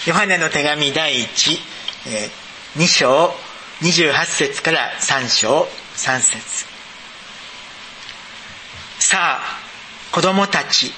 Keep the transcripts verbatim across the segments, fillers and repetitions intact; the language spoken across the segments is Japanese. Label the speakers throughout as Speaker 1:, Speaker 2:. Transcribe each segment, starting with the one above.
Speaker 1: ヨハネの手紙第一、えー、に章にじゅうはち節からさん章さん節。さあ子供たち、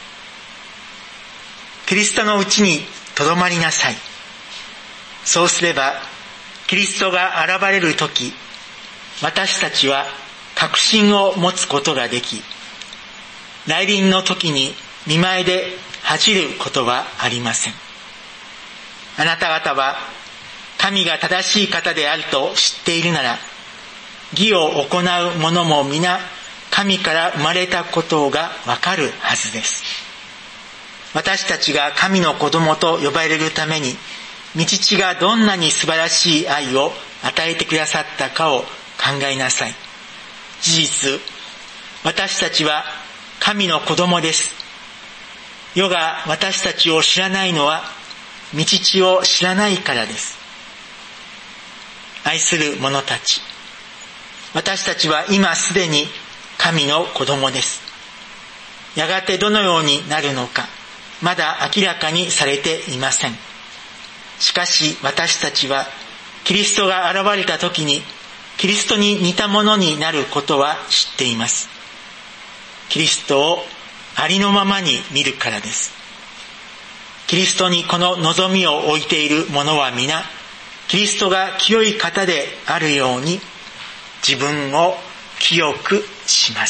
Speaker 1: キリストのうちにとどまりなさい。そうすればキリストが現れるとき、私たちは確信を持つことができ、来臨の時に見舞いで恥じることはありません。あなた方は神が正しい方であると知っているなら、義を行う者も皆神から生まれたことがわかるはずです。私たちが神の子供と呼ばれるために、御父がどんなに素晴らしい愛を与えてくださったかを考えなさい。事実、私たちは神の子供です。世が私たちを知らないのは、御父を知らないからです。愛する者たち、私たちは今すでに神の子供です。やがてどのようになるのか、まだ明らかにされていません。しかし私たちはキリストが現れた時にキリストに似たものになることは知っています。キリストをありのままに見るからです。キリストにこの望みを置いている者は皆、キリストが清い方であるように自分を清くします。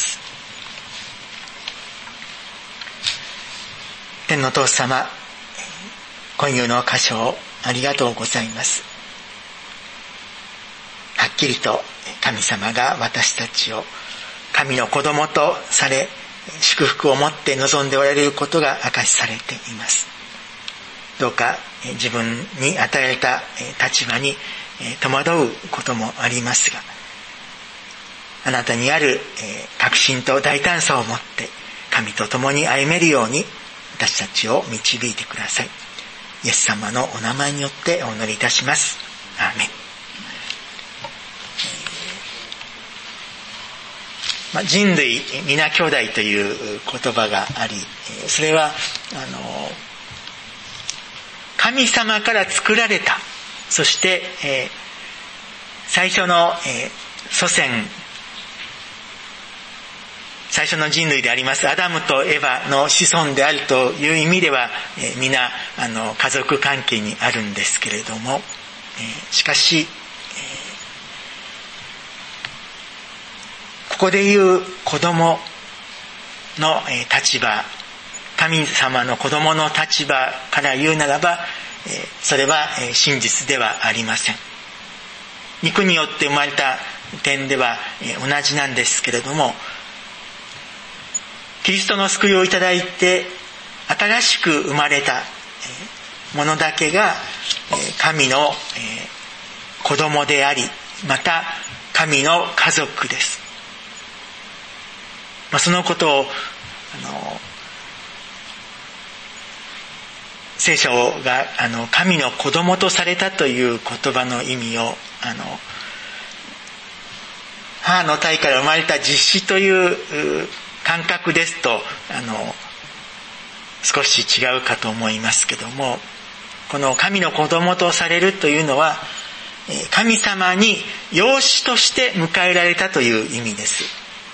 Speaker 1: 天のお父様、今夕の箇所をありがとうございます。はっきりと神様が私たちを神の子供とされ、祝福を持って望んでおられることが明かしされています。どうか自分に与えられた立場に戸惑うこともありますが、あなたにある確信と大胆さを持って神と共に歩めるように私たちを導いてください。イエス様のお名前によってお祈りいたします。アーメン。まあ、人類皆兄弟という言葉があり、それはあの神様から作られた、そして、えー、最初の、えー、祖先、最初の人類でありますアダムとエヴァの子孫であるという意味では、えー、皆あの家族関係にあるんですけれども、えー、しかし、えー、ここでいう子供の、えー、立場、神様の子供の立場から言うならば、えー、それは、えー、真実ではありません。肉によって生まれた点では、えー、同じなんですけれども、キリストの救いをいただいて新しく生まれたものだけが神の子供であり、また神の家族です。そのことをあの聖書があの神の子供とされたという言葉の意味をあの母の胎から生まれた実子という感覚ですとあの少し違うかと思いますけども、この神の子供とされるというのは神様に養子として迎えられたという意味です。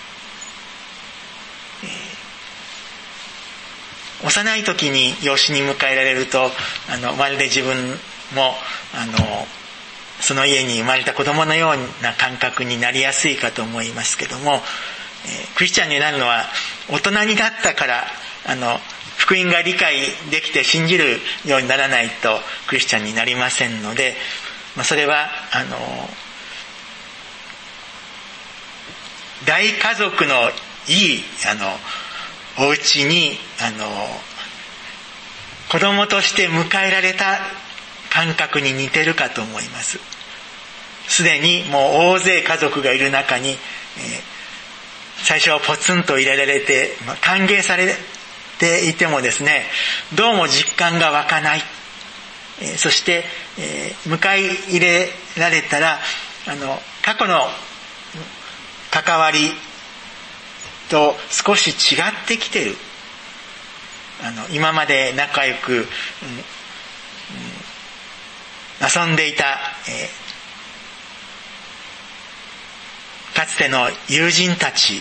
Speaker 1: 幼い時に養子に迎えられるとあのまるで自分もあのその家に生まれた子供のような感覚になりやすいかと思いますけども、クリスチャンになるのは大人になったからあの福音が理解できて信じるようにならないとクリスチャンになりませんので、まあ、それはあの大家族のいいあのお家にあの子供として迎えられた感覚に似てるかと思います。すでにもう大勢家族がいる中に、えー最初はポツンと入れられて、まあ、歓迎されていてもですね、どうも実感が湧かない、えー、そして、えー、迎え入れられたらあの過去の関わりと少し違ってきている。あの今まで仲良く、うん、 遊んでいた、えー、かつての友人たち、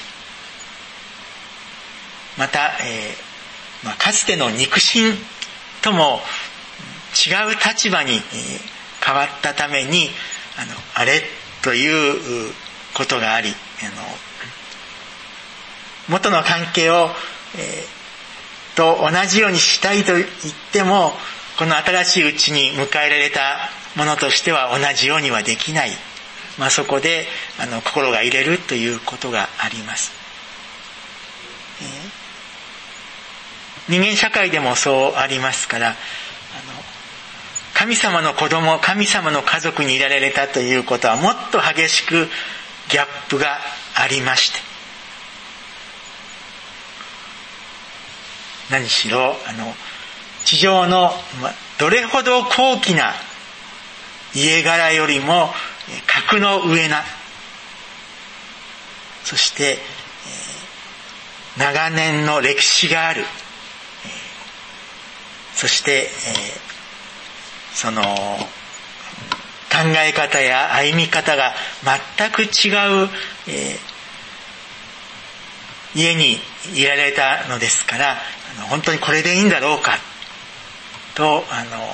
Speaker 1: また、えーまあ、かつての肉親とも違う立場に変わったために、あのあれということがあり、あの元の関係を、えー、と同じようにしたいと言っても、この新しいうちに迎えられたものとしては同じようにはできない、まあ、そこであの心が入れるということがあります。えー、人間社会でもそうありますから、あの神様の子供、神様の家族にいられたということはもっと激しくギャップがありまして、何しろあの地上のどれほど高貴な家柄よりも格の上な、そして長年の歴史がある、そしてその考え方や歩み方が全く違う家にいられたのですから、本当にこれでいいんだろうかと、あの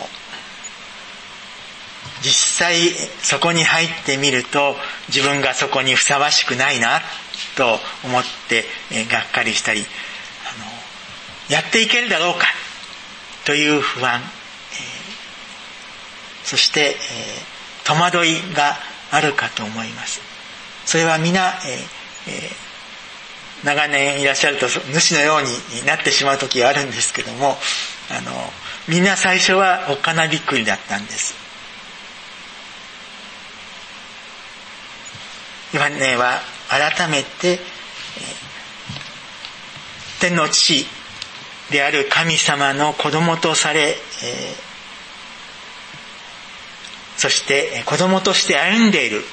Speaker 1: 実際そこに入ってみると、自分がそこにふさわしくないなと思って、えー、がっかりしたり、あのやっていけるだろうかという不安、えー、そして、えー、戸惑いがあるかと思います。それは皆、えーえー、長年いらっしゃると主のようになってしまう時があるんですけども、あのみんな最初はおっかなびっくりだったんです。ヨハネは改めて、えー、天の父である神様の子供とされ、えー、そして子供として歩んでいる、うん、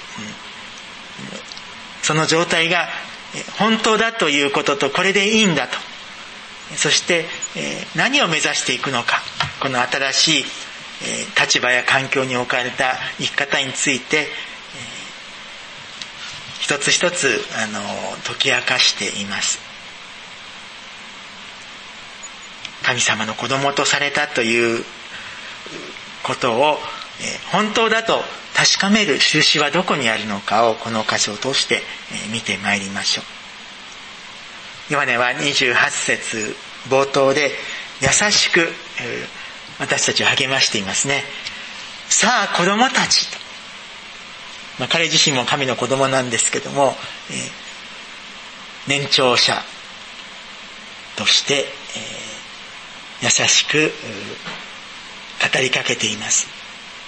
Speaker 1: その状態が本当だということと、これでいいんだと、そして、えー、何を目指していくのか、この新しい、えー、立場や環境に置かれた生き方について、えー、一つ一つあの解き明かしています。神様の子供とされたということを、えー、本当だと確かめる印はどこにあるのかを、この箇所を通して、えー、見てまいりましょう。ヨハネはにじゅうはち節冒頭で優しく、えー、私たちを励ましていますね。さあ子供たちと、まあ、彼自身も神の子供なんですけども、えー、年長者として、えー、優しく語りかけています。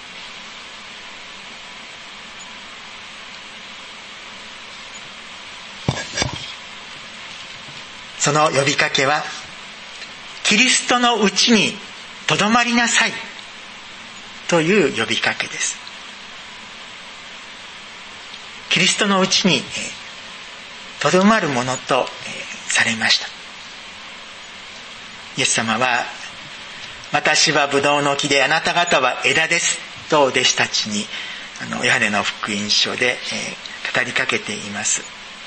Speaker 1: その呼びかけは、キリストのうちにとどまりなさいという呼びかけです。キリストのうちにとどまるものとされました。イエス様は、私はブドウの木であなた方は枝ですと弟子たちに、あのヨハネの福音書で語りかけています。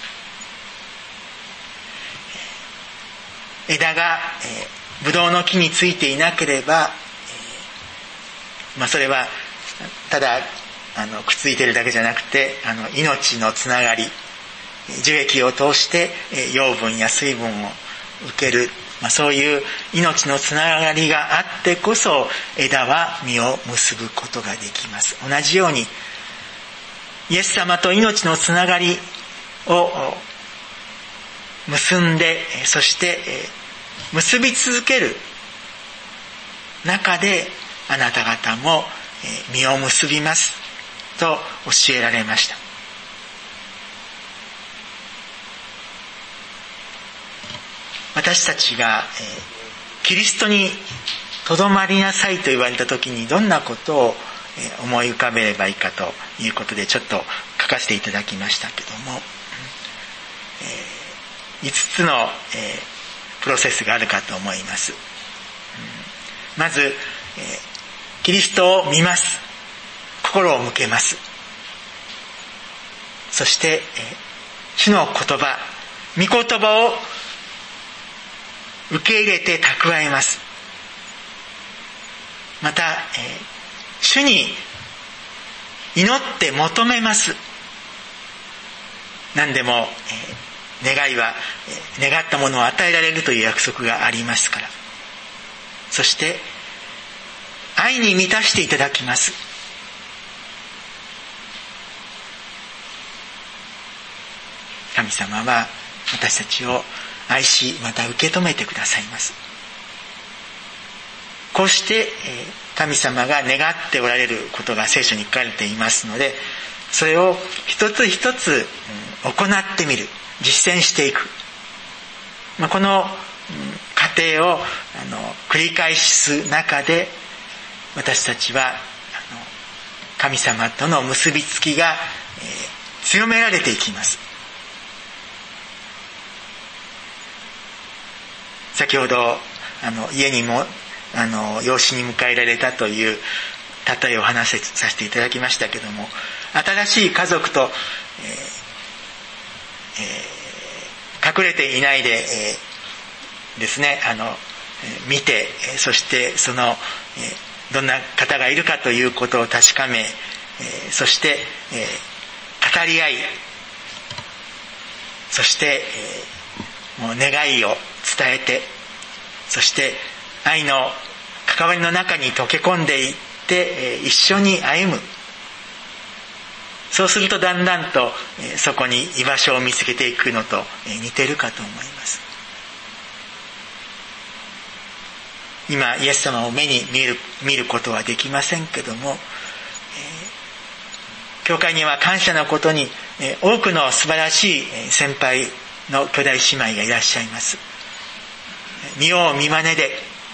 Speaker 1: 枝が、えー、ブドウの木についていなければ、えーまあ、それはただあのくっついているだけじゃなくて、あの命のつながり、樹液を通して、えー、養分や水分を受ける、まあ、そういう命のつながりがあってこそ、枝は実を結ぶことができます。同じようにイエス様と命のつながりを結んで、そして結び続ける中で、あなた方も実を結びますと教えられました。私たちがキリストにとどまりなさいと言われた時に、どんなことを思い浮かべればいいかということで、ちょっと書かせていただきましたけども、いつつのプロセスがあるかと思います。まず、 キリストを見ます。心を向けます。そして、主の言葉、御言葉を受け入れて蓄えます。また、主に祈って求めます。何でも、願いは願ったものを与えられるという約束がありますから。そして愛に満たしていただきます。神様は私たちを愛し、また受け止めてくださいます。こうして神様が願っておられることが聖書に書かれていますので、それを一つ一つ行ってみる、実践していく、まあ、この過程をあの繰り返す中で、私たちはあの神様との結びつきが、えー、強められていきます。先ほどあの家にもあの養子に迎えられたという例えを話させていただきましたけども、新しい家族と、えーえー、隠れていないで、えー、ですねあの見て、そしてその、えー、どんな方がいるかということを確かめ、えー、そして、えー、語り合い、そして、えー、もう願いを伝えて、そして愛の関わりの中に溶け込んでいって、えー、一緒に歩む。そうするとだんだんと、えー、そこに居場所を見つけていくのと、えー、似てるかと思います。今イエス様を目に見る、見ることはできませんけども、えー、教会には感謝のことに、えー、多くの素晴らしい先輩の兄弟姉妹がいらっしゃいます。見よう見まねで、えー、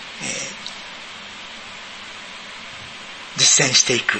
Speaker 1: 実践していく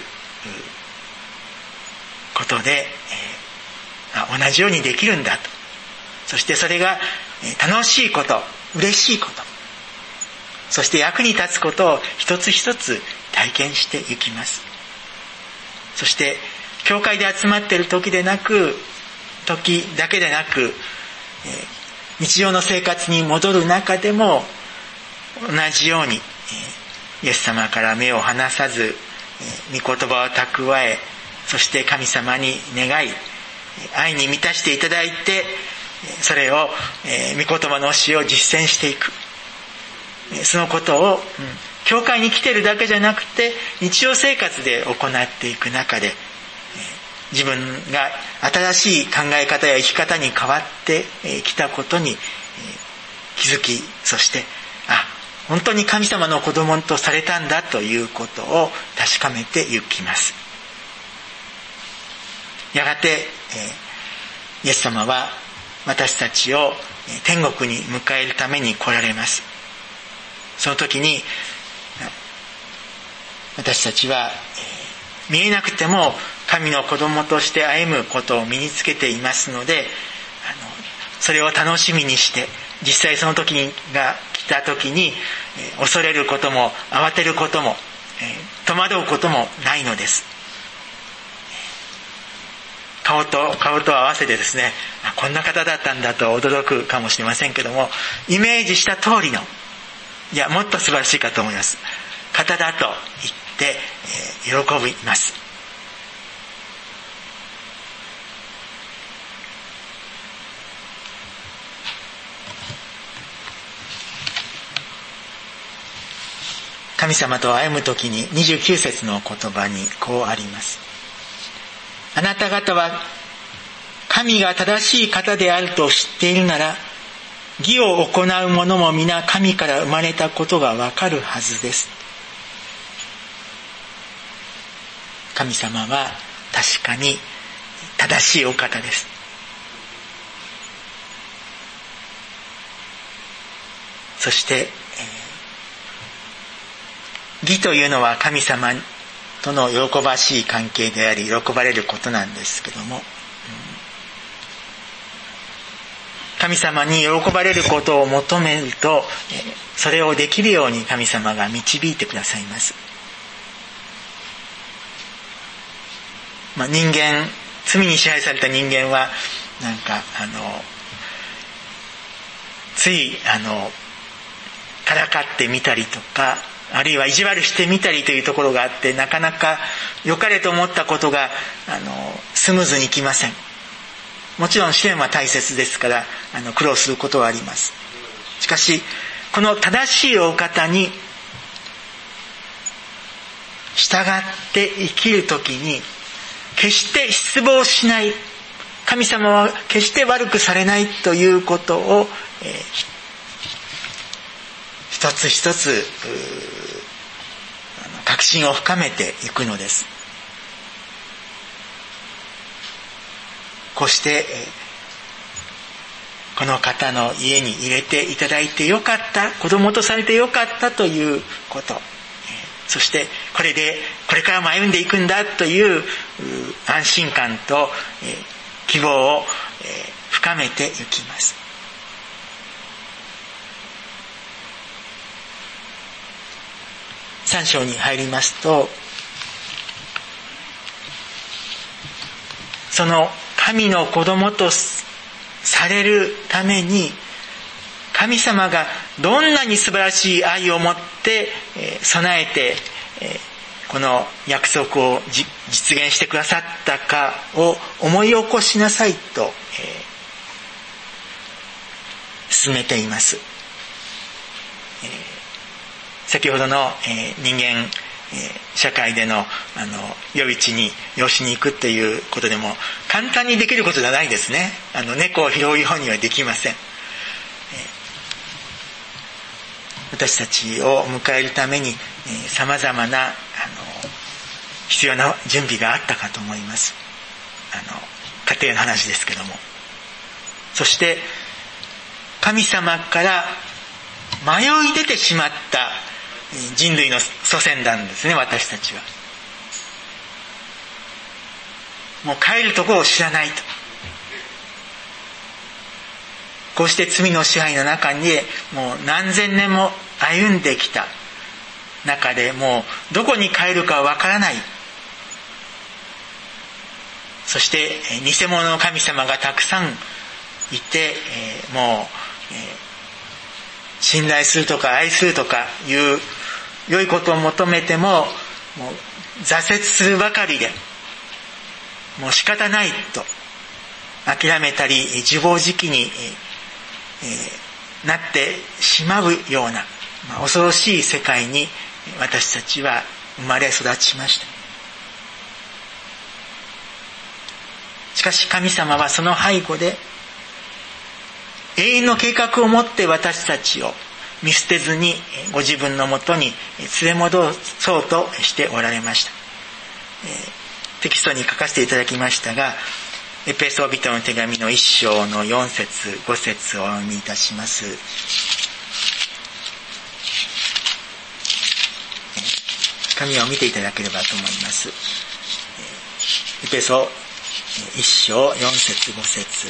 Speaker 1: ことで、えー、同じようにできるんだと。そしてそれが楽しいこと、嬉しいこと、そして役に立つことを一つ一つ体験していきます。そして教会で集まっている時でなく、時だけでなく、えー、日常の生活に戻る中でも同じように、えー、イエス様から目を離さず、えー、御言葉を蓄え、そして神様に願い、愛に満たしていただいて、それを、えー、御言葉の教えを実践していく。そのことを、うん、教会に来てるだけじゃなくて日常生活で行っていく中で、えー、自分が新しい考え方や生き方に変わってきたことに、えー、気づき、そしてあ、本当に神様の子供とされたんだということを確かめていきます。やがて、えー、イエス様は私たちを天国に迎えるために来られます。その時に私たちは、えー、見えなくても神の子供として歩むことを身につけていますので、あのそれを楽しみにして、実際その時が来た時に、えー、恐れることも慌てることも、えー、戸惑うこともないのです。顔と顔と合わせてですね、あ、こんな方だったんだと驚くかもしれませんけども、イメージした通りの、いやもっと素晴らしいかと思います、方だと言って、えー、喜びます。神様と歩むときににじゅうきゅう節の言葉にこうあります。あなた方は神が正しい方であると知っているなら、義を行う者も皆神から生まれたことがわかるはずです。神様は確かに正しいお方です。そして、えー、義というのは神様との喜ばしい関係であり、喜ばれることなんですけども、神様に喜ばれることを求めると、それをできるように神様が導いてくださいます。 まあ、人間、罪に支配された人間はなんかあのついあのからかってみたりとか、あるいは意地悪してみたりというところがあって、なかなか良かれと思ったことがあのスムーズにいきません。もちろん試練は大切ですから、あの苦労することはあります。しかしこの正しいお方に従って生きるときに、決して失望しない、神様は決して悪くされないということを、えー、一つ一つ確信を深めていくのです。こうして、えー、この方の家に入れていただいてよかった、子供とされてよかったということ、そしてこれでこれからも歩んでいくんだという安心感と希望を深めていきます。さん章に入りますと、その神の子供とされるために、神様がどんなに素晴らしい愛を持って備えてこの約束を実現してくださったかを思い起こしなさいと進めています。先ほどの人間社会でのあの夜市に養子に行くっていうことでも簡単にできることじゃないですね。あの猫を拾うようにはできません。私たちを迎えるためにさまざまなあの必要な準備があったかと思います。あの家庭の話ですけども、そして神様から迷い出てしまった人類の祖先なんですね。私たちはもう帰るところを知らないと、こうして罪の支配の中にもう何千年も歩んできた中で、もうどこに帰るかわからない。そして偽物の神様がたくさんいて、もう、えー、信頼するとか愛するとかいう良いことを求めても、もう挫折するばかりで、もう仕方ないと諦めたり自暴自棄に、えー、なってしまうような、まあ、恐ろしい世界に私たちは生まれ育ちました。しかし神様はその背後で永遠の計画を持って私たちを見捨てずにご自分のもとに連れ戻そうとしておられました。テキストに書かせていただきましたが、エペソビトの手紙の一章の四節五節をお読みいたします。紙を見ていただければと思います。エペソ一章四節五節。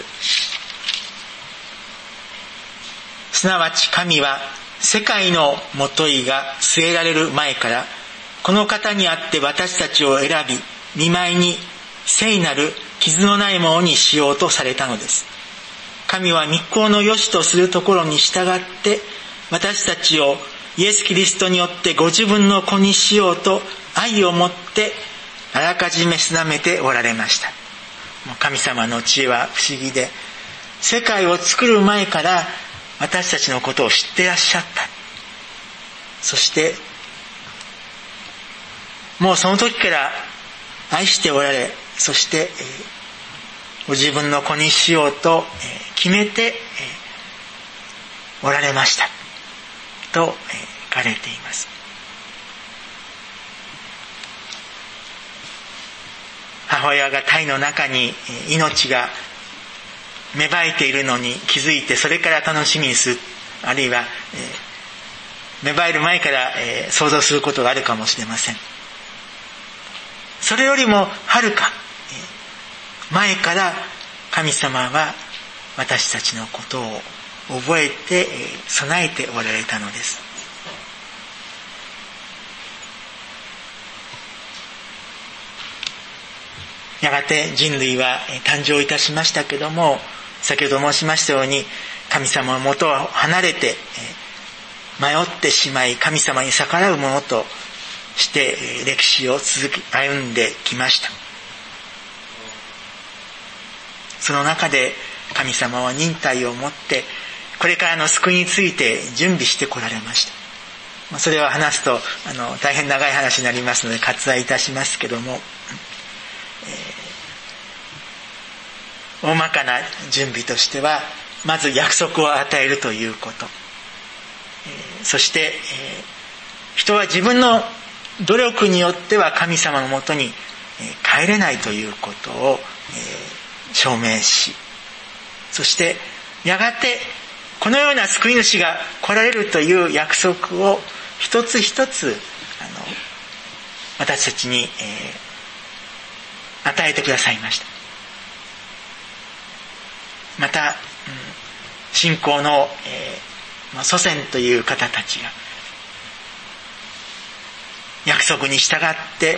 Speaker 1: すなわち神は世界のもといが据えられる前からこの方にあって私たちを選び、見舞いに聖なる傷のないものにしようとされたのです。神は御子の良しとするところに従って私たちをイエス・キリストによってご自分の子にしようと愛を持ってあらかじめ定めておられました。神様の知恵は不思議で、世界を作る前から私たちのことを知ってらっしゃった。そしてもうその時から愛しておられ、そしてご自分の子にしようと決めておられましたと書かれています。母親が胎の中に命が芽生えているのに気づいて、それから楽しみにする、あるいは芽生える前から想像することがあるかもしれません。それよりもはるか前から神様は私たちのことを覚えて備えておられたのです。 やがて人類は誕生いたしましたけども、先ほど申しましたように神様の元を離れて迷ってしまい、神様に逆らうものとして歴史を続き歩んできました。その中で神様は忍耐を持ってこれからの救いについて準備してこられました。それは話すとあの大変長い話になりますので割愛いたしますけども、えー、大まかな準備としては、まず約束を与えるということ、えー、そして、えー、人は自分の努力によっては神様のもとに帰れないということを、えー、証明し、そしてやがてこのような救い主が来られるという約束を一つ一つあの私たちに、えー、与えてくださいました。また、うん、信仰の、えー、祖先という方たちが約束に従って、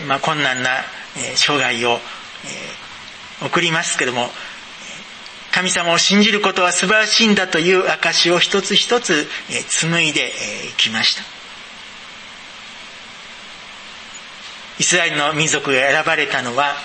Speaker 1: まあ、困難な、えー、生涯を、えー、送りますけども、神様を信じることは素晴らしいんだという証を一つ一つ紡いできました。イスラエルの民族が選ばれたのは、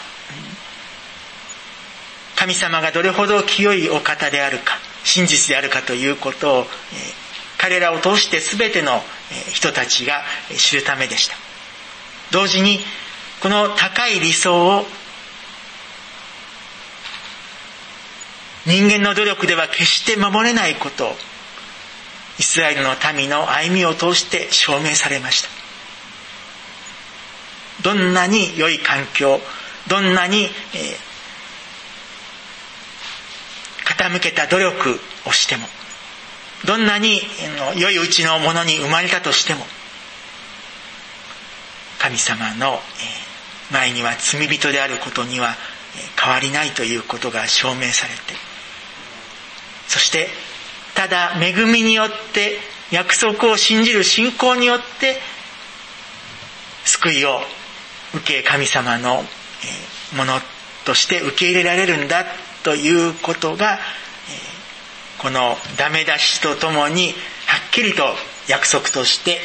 Speaker 1: 神様がどれほど清いお方であるか、真実であるかということを彼らを通して全ての人たちが知るためでした。同時にこの高い理想を人間の努力では決して守れないことをイスラエルの民の歩みを通して証明されました。どんなに良い環境、どんなに、えー、傾けた努力をしても、どんなに、えー、良いうちのものに生まれたとしても、神様の、えー、前には罪人であることには、えー、変わりないということが証明されて、そしてただ恵みによって約束を信じる信仰によって救いを受け、神様のものとして受け入れられるんだということが、このダメ出しとともにはっきりと約束として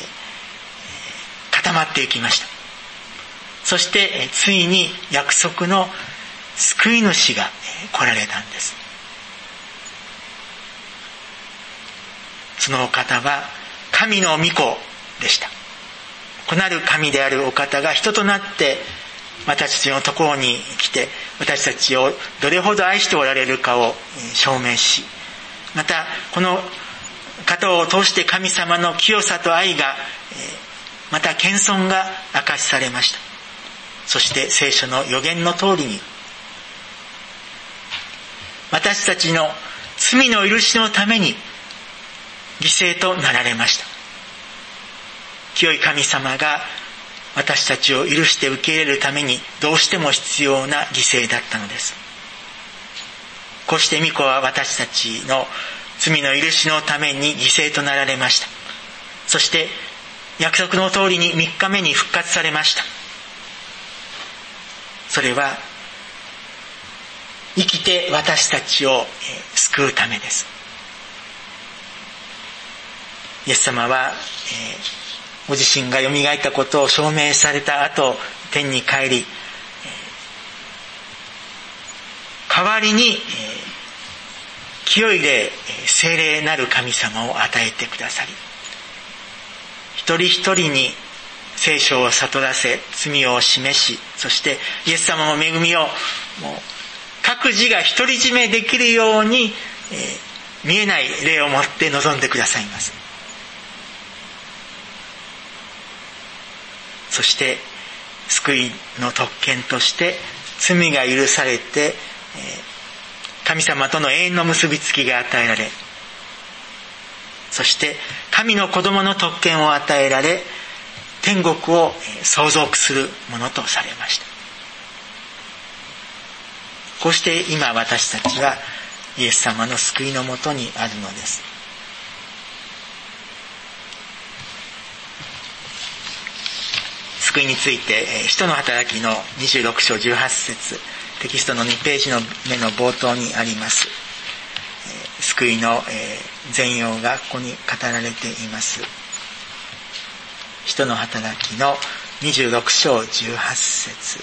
Speaker 1: 固まっていきました。そしてついに約束の救い主が来られたんです。そのお方は神の御子でした。子なる神であるお方が人となって私たちのところに来て、私たちをどれほど愛しておられるかを証明し、またこの方を通して神様の清さと愛が、また謙遜が明かしされました。そして聖書の予言の通りに私たちの罪の許しのために犠牲となられました。清い神様が私たちを許して受け入れるためにどうしても必要な犠牲だったのです。こうして御子は私たちの罪の許しのために犠牲となられました。そして約束の通りにみっかめに復活されました。それは生きて私たちを救うためです。イエス様は、えー、ご自身がよみがえったことを証明された後、天に帰り、えー、代わりに、えー、清い霊、聖霊なる神様を与えてくださり、一人一人に聖書を悟らせ、罪を示し、そしてイエス様の恵みをもう各自が独り占めできるように、えー、見えない霊を持って臨んでくださいます。そして救いの特権として罪が許されて神様との永遠の結びつきが与えられ、そして神の子供の特権を与えられ、天国を相続するものとされました。こうして今私たちはイエス様の救いのもとにあるのです。 救いについて使徒の働きのにじゅうろく章じゅうはち節、テキストのにページの目の冒頭にあります救いの全容がここに語られています。使徒の働きのにじゅうろく章じゅうはち節、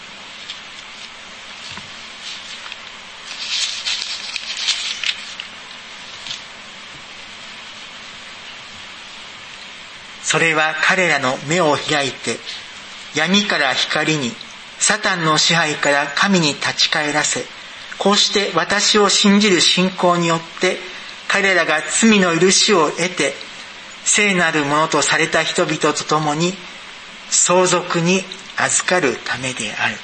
Speaker 1: それは彼らの目を開いて闇から光に、サタンの支配から神に立ち返らせ、こうして私を信じる信仰によって彼らが罪の許しを得て聖なるものとされた人々と共に相続に預かるためである。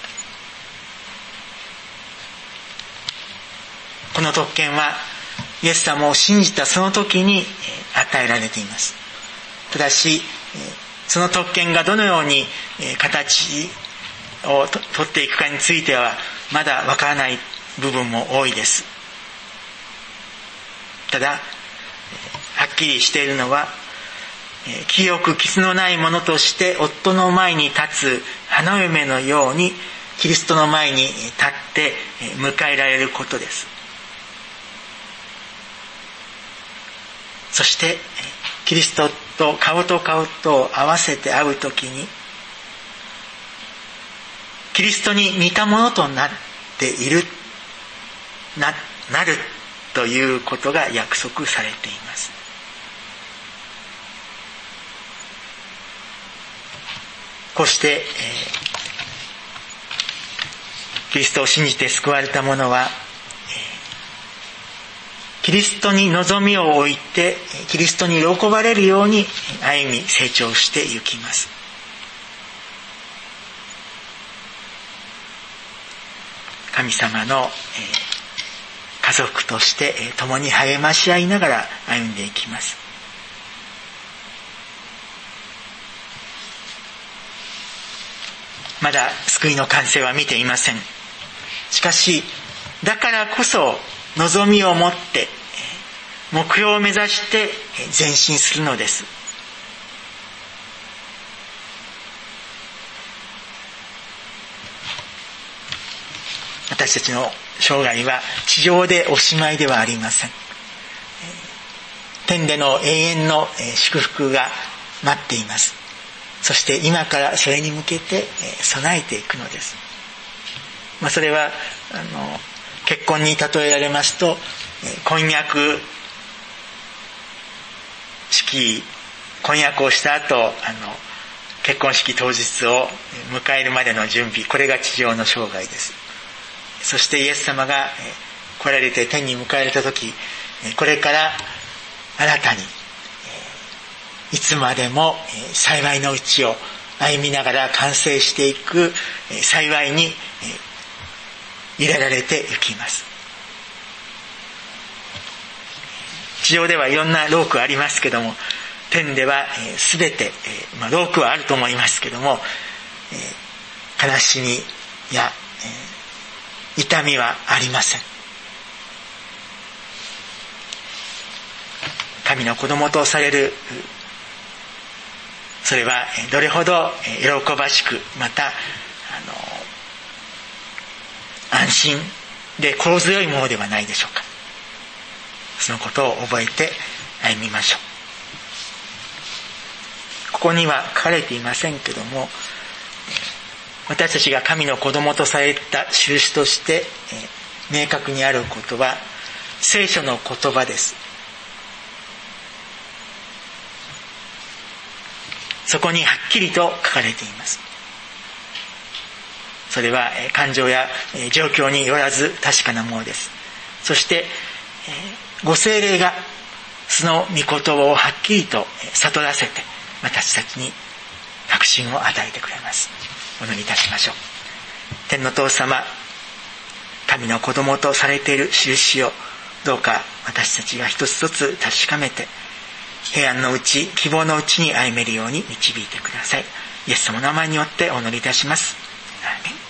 Speaker 1: この特権はイエス様を信じたその時に与えられています。ただしその特権がどのように形をとっていくかについてはまだわからない部分も多いです。ただはっきりしているのは、清く傷のないものとして夫の前に立つ花嫁のようにキリストの前に立って迎えられることです。そしてキリストと顔と顔と合わせて会うときに、キリストに似たものとなっているな, なるということが約束されています。こうして、えー、キリストを信じて救われた者は、えー、キリストに望みを置いてキリストに喜ばれるように歩み成長していきます。神様の、えー家族として共に励まし合いながら歩んでいきます。まだ救いの完成は見ていません。しかしだからこそ望みを持って目標を目指して前進するのです。私たちの生涯は地上でおしまいではありません。天での永遠の祝福が待っています。そして今からそれに向けて備えていくのです。まあ、それはあの結婚に例えられますと、婚約式婚約をした後、あの結婚式当日を迎えるまでの準備、これが地上の生涯です。そしてイエス様が来られて天に迎えられた時、これから新たにいつまでも幸いのうちを歩みながら完成していく幸いに入れられていきます。地上ではいろんな労苦ありますけども、天では全て、まあ、労苦はあると思いますけども、悲しみや痛みはありません。神の子供とされる、それはどれほど喜ばしく、またあの安心で心強いものではないでしょうか。そのことを覚えて歩みましょう。ここには書かれていませんけども、私たちが神の子供とされた印として明確にあることは聖書の言葉です。そこにはっきりと書かれています。それは感情や状況によらず確かなものです。そしてご聖霊がその御言葉をはっきりと悟らせて私たちに確信を与えてくれます。お祈りいたしましょう。天の父様、神の子供とされている印をどうか私たちが一つ一つ確かめて、平安のうち、希望のうちに歩めるように導いてください。イエス様の名前によってお祈りいたします。アーメン。